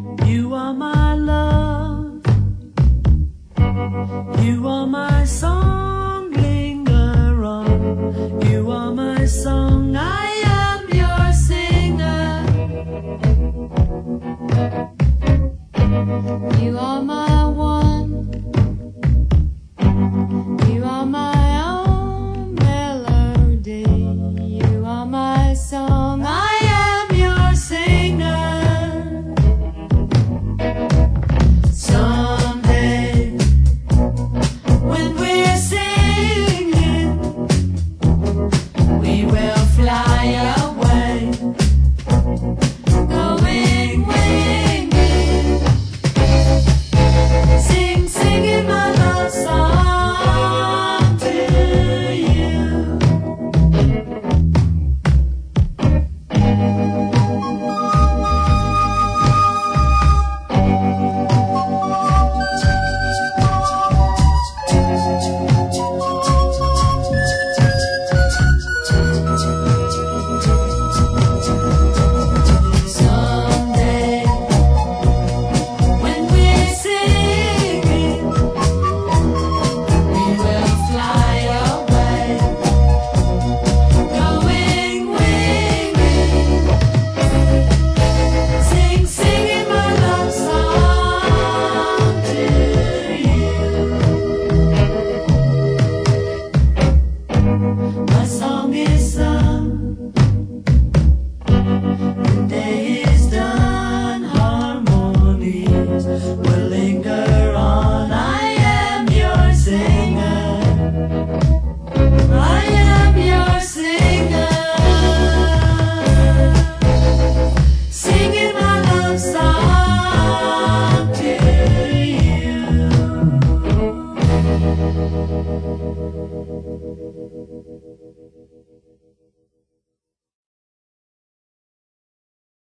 You are my love, you are my song, linger on. You are my song, I am your singer. You are my one, you are my own melody. You are my song, I am your singer. Someday, when we're singing, we will fly away, going winging, singing my love song to you. Someday, when we're singing, we will fly away, going winging, singing my love song to you. My song is sung, the day is done, harmonies will linger on. I am your singer, I am your singer, singing my love song to you.